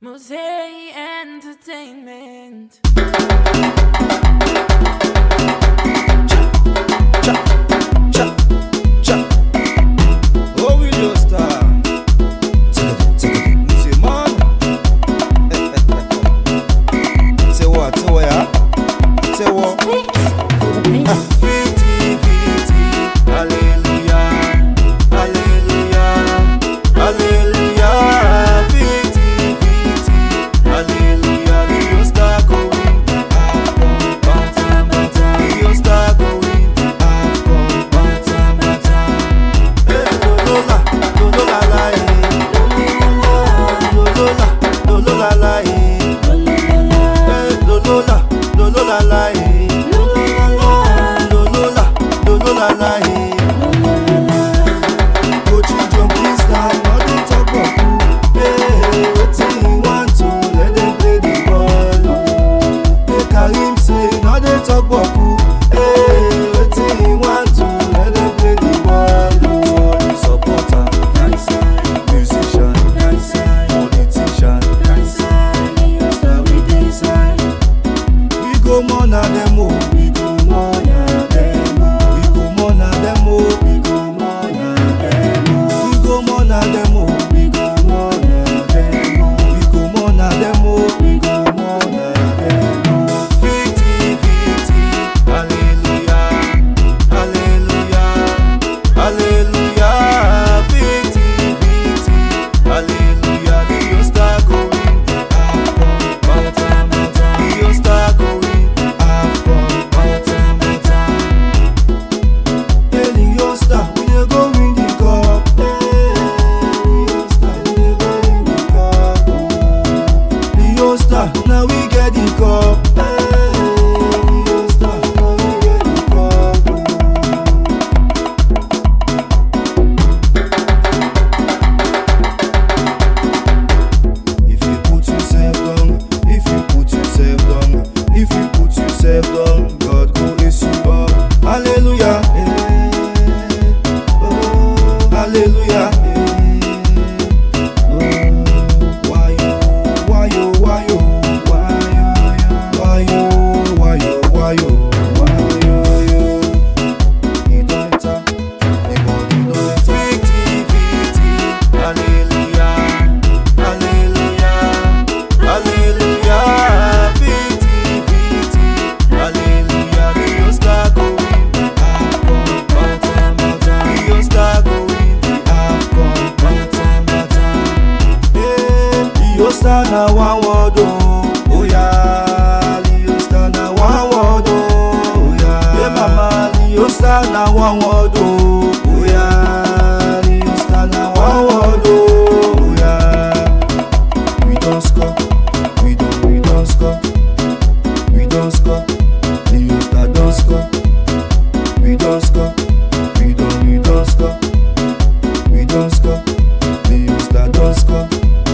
Mosey Entertainment. Oh, we just say man. Say what? Say what? Yeah? Say what? 50-50. Hallelujah. Hallelujah. Hallelujah. 50-50. Hallelujah. The star going. The star going. Now we get the cup. If you put yourself down, if you put yourself down, if you put yourself down, God go raise you up. Hallelujah. Oh, hallelujah. Na one word, oh yeah. Leo star na one word, oh yeah. Yeah, mama, Leo star na one word, oh yeah. Leo star na one word, oh yeah. We don't score, we don't score, we don't score. Leo star don't score, we don't score, we don't score, we don't score. Leo star don't score.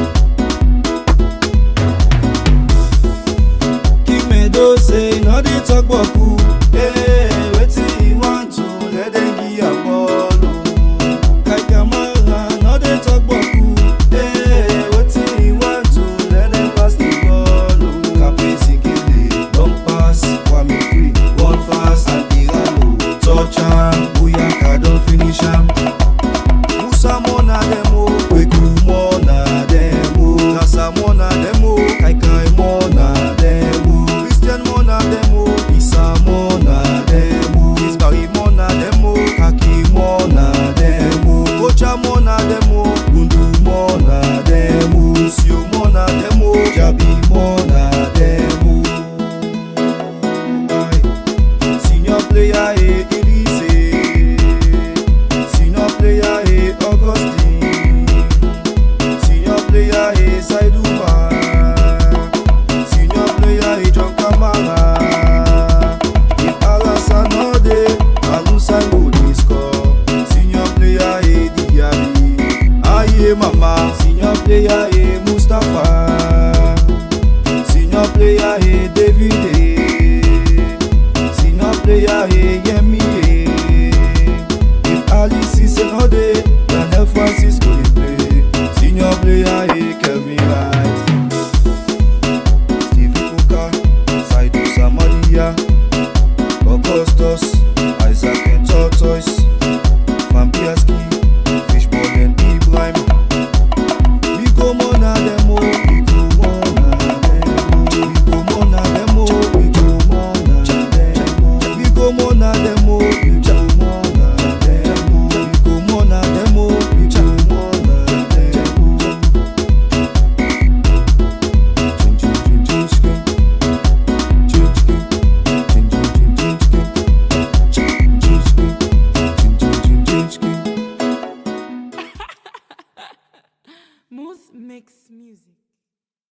Say no dey talk boku, wetin you want to let them give your ball. Kaikamara no dey talk boku, wetin you want to let them pass the ball. Kapesi kele don pass, Kwame Free one fast and Irano touch am, Buyaka don finish am. Musa mona demo, Kweku mona demo, Kasa mona demo, Kaikai mona demo. Mona demo, Isa mona demo, Isbari mona demo, Kaki mona demo, Kocha mona demo, Gundu mona demo, Sio mona demo, Jabi mona demo. Senior player Elise, senior player Augustine, senior player Saiduba, senior player John Kamara. Mama, senior player Mustafa, senior player David, senior player